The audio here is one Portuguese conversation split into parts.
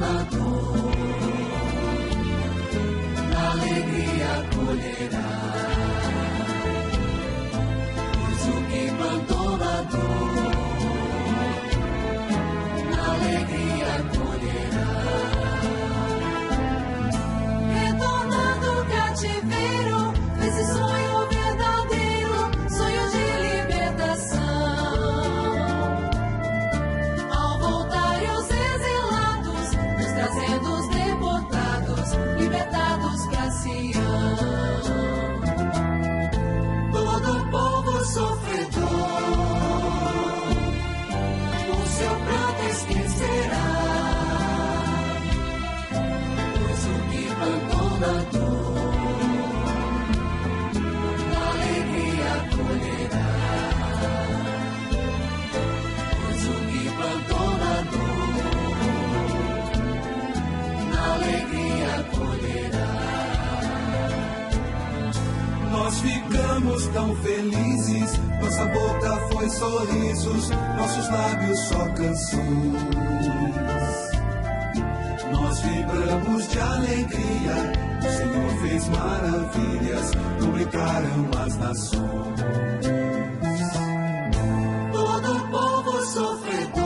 na dor, na alegria colherá. Pois o que plantou na dor, na alegria colherá. Retornando do cativeiro, esse sonho verdadeiro, sonho de libertação. Ao voltarem os exilados, nos trazendo os deportados, libertados pra Sião. Todo povo sofredor, o seu pranto esquecerá. Pois o que plantou na dor, na alegria colherá. Pois o que plantou na dor, na alegria colherá. Nós ficamos tão felizes, nossa boca foi sorrisos, nossos lábios só canções. Nós vibramos de alegria, o Senhor fez maravilhas, publicaram as nações. Todo povo sofredor,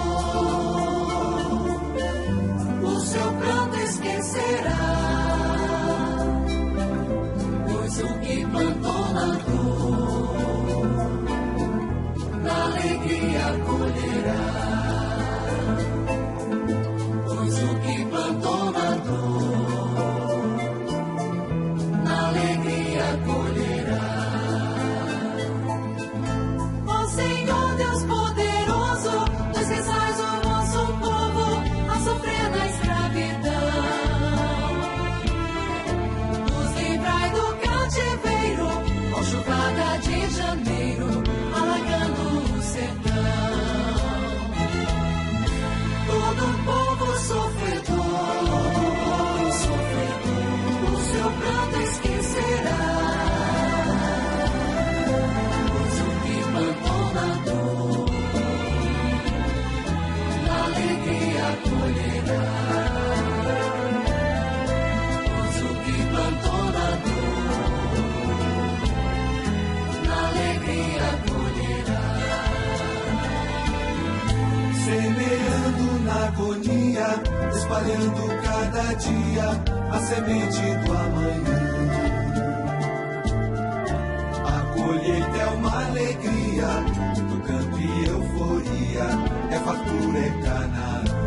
o seu pranto esquecerá. Pois o que plantou na dor, na alegria colherá. Pois o que plantou na dor, na alegria colherá. Ó Senhor Deus poderoso, nos rezais o vosso povo a sofrer na escravidão. Nos livrai do cativeiro, ó chuvada de janeiro, alagando o sertão. Todo povo sofredor, o seu pranto esquecerá. Pois o que plantou na dor, na alegria colherá. Pois o que plantou na dor, na alegria colherá. Semeando na agonia, espalhando cada dia a semente do amanhã. A colheita é uma alegria, do canto e euforia, é fartura, é Canaã.